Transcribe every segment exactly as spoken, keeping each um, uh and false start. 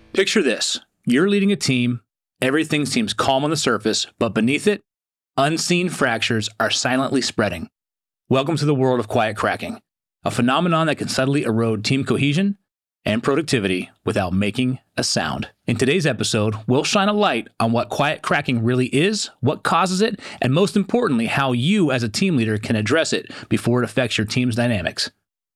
Picture this. You're leading a team, everything seems calm on the surface, but beneath it, unseen fractures are silently spreading. Welcome to the world of quiet cracking, a phenomenon that can subtly erode team cohesion and productivity without making a sound. In today's episode, we'll shine a light on what quiet cracking really is, what causes it, and most importantly, how you as a team leader can address it before it affects your team's dynamics.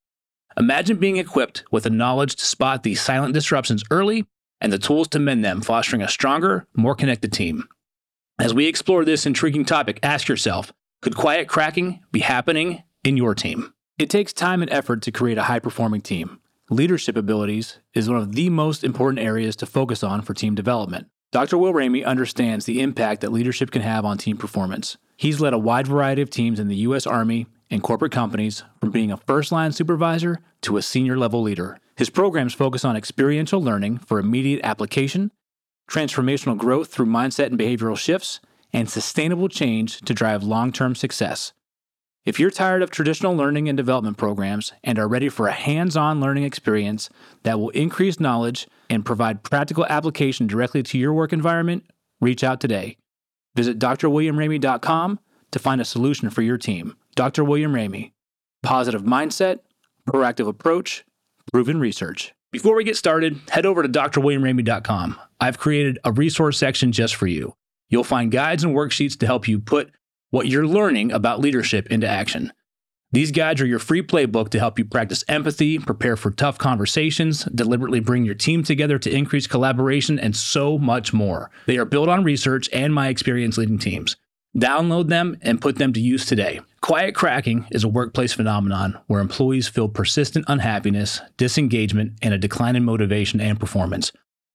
Imagine being equipped with the knowledge to spot these silent disruptions early and the tools to mend them, fostering a stronger, more connected team. As we explore this intriguing topic, ask yourself, could quiet cracking be happening in your team? It takes time and effort to create a high-performing team. Leadership abilities is one of the most important areas to focus on for team development. Doctor Will Ramey understands the impact that leadership can have on team performance. He's led a wide variety of teams in the U S Army and corporate companies, from being a first-line supervisor to a senior-level leader. His programs focus on experiential learning for immediate application, transformational growth through mindset and behavioral shifts, and sustainable change to drive long-term success. If you're tired of traditional learning and development programs and are ready for a hands-on learning experience that will increase knowledge and provide practical application directly to your work environment, reach out today. Visit d r william ramey dot com to find a solution for your team. Doctor William Ramey. Positive mindset, proactive approach, proven research. Before we get started, head over to d r william ramey dot com. I've created a resource section just for you. You'll find guides and worksheets to help you put what you're learning about leadership into action. These guides are your free playbook to help you practice empathy, prepare for tough conversations, deliberately bring your team together to increase collaboration, and so much more. They are built on research and my experience leading teams. Download them and put them to use today. Quiet cracking is a workplace phenomenon where employees feel persistent unhappiness, disengagement, and a decline in motivation and performance,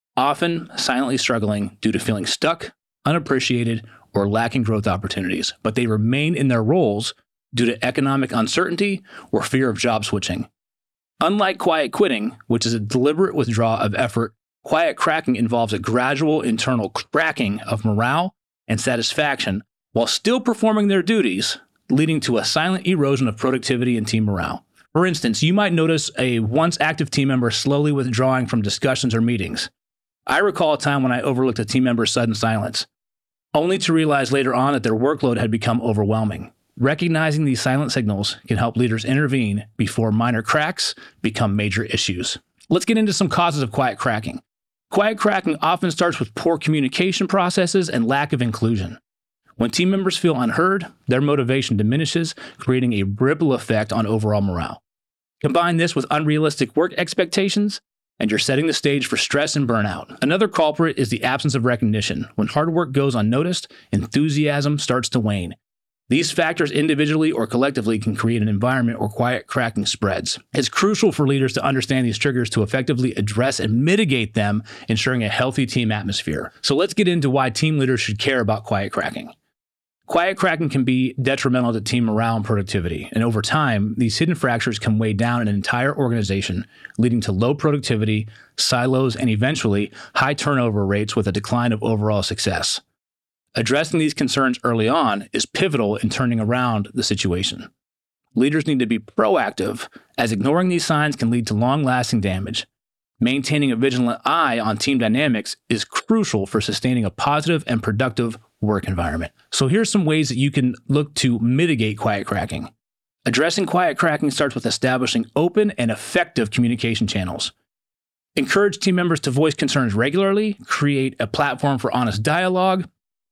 often silently struggling due to feeling stuck, unappreciated, or lacking growth opportunities, but they remain in their roles due to economic uncertainty or fear of job switching. Unlike quiet quitting, which is a deliberate withdrawal of effort, quiet cracking involves a gradual internal cracking of morale and satisfaction while still performing their duties, leading to a silent erosion of productivity and team morale. For instance, you might notice a once active team member slowly withdrawing from discussions or meetings. I recall a time when I overlooked a team member's sudden silence, only to realize later on that their workload had become overwhelming. Recognizing these silent signals can help leaders intervene before minor cracks become major issues. Let's get into some causes of quiet cracking. Quiet cracking often starts with poor communication processes and lack of inclusion. When team members feel unheard, their motivation diminishes, creating a ripple effect on overall morale. Combine this with unrealistic work expectations, and you're setting the stage for stress and burnout. Another culprit is the absence of recognition. When hard work goes unnoticed, enthusiasm starts to wane. These factors individually or collectively can create an environment where quiet cracking spreads. It's crucial for leaders to understand these triggers to effectively address and mitigate them, ensuring a healthy team atmosphere. So let's get into why team leaders should care about quiet cracking. Quiet cracking can be detrimental to team morale and productivity, and over time, these hidden fractures can weigh down an entire organization, leading to low productivity, silos, and eventually high turnover rates with a decline of overall success. Addressing these concerns early on is pivotal in turning around the situation. Leaders need to be proactive, as ignoring these signs can lead to long-lasting damage. Maintaining a vigilant eye on team dynamics is crucial for sustaining a positive and productive work environment. So here's some ways that you can look to mitigate quiet cracking. Addressing quiet cracking starts with establishing open and effective communication channels. Encourage team members to voice concerns regularly, create a platform for honest dialogue.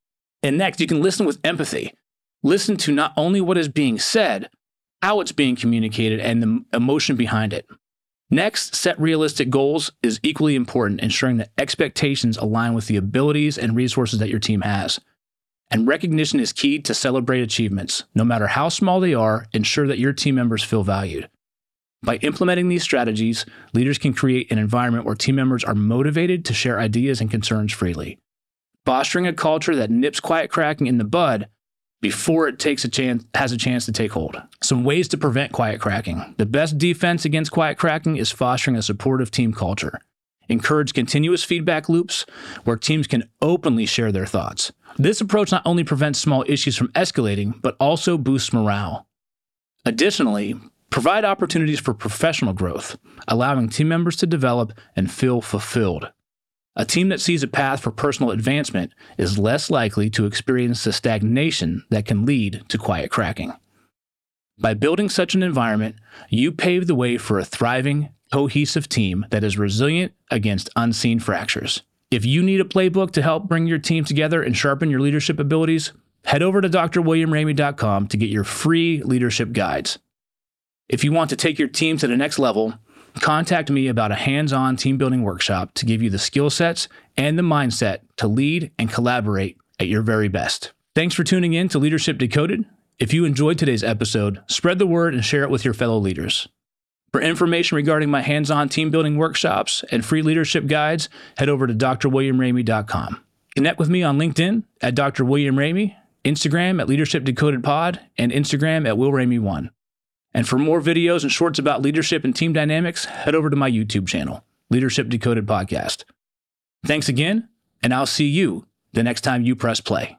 And next, you can listen with empathy. Listen to not only what is being said, how it's being communicated, and the emotion behind it. Next, set realistic goals is equally important, ensuring that expectations align with the abilities and resources that your team has. And recognition is key to celebrate achievements. No matter how small they are, ensure that your team members feel valued. By implementing these strategies, leaders can create an environment where team members are motivated to share ideas and concerns freely. Fostering a culture that nips quiet cracking in the bud before it takes a chance, has a chance to take hold. Some ways to prevent quiet cracking. The best defense against quiet cracking is fostering a supportive team culture. Encourage continuous feedback loops where teams can openly share their thoughts. This approach not only prevents small issues from escalating, but also boosts morale. Additionally, provide opportunities for professional growth, allowing team members to develop and feel fulfilled. A team that sees a path for personal advancement is less likely to experience the stagnation that can lead to quiet cracking. By building such an environment, you pave the way for a thriving, cohesive team that is resilient against unseen fractures. If you need a playbook to help bring your team together and sharpen your leadership abilities, head over to D R William Ramey dot com to get your free leadership guides. If you want to take your team to the next level, contact me about a hands-on team building workshop to give you the skill sets and the mindset to lead and collaborate at your very best. Thanks for tuning in to Leadership Decoded. If you enjoyed today's episode, spread the word and share it with your fellow leaders. For information regarding my hands-on team building workshops and free leadership guides, head over to D R William Ramey dot com. Connect with me on LinkedIn at Doctor William Ramey, Instagram at Leadership Decoded Pod, and Instagram at Will Ramey one. And for more videos and shorts about leadership and team dynamics, head over to my YouTube channel, Leadership Decoded Podcast. Thanks again, and I'll see you the next time you press play.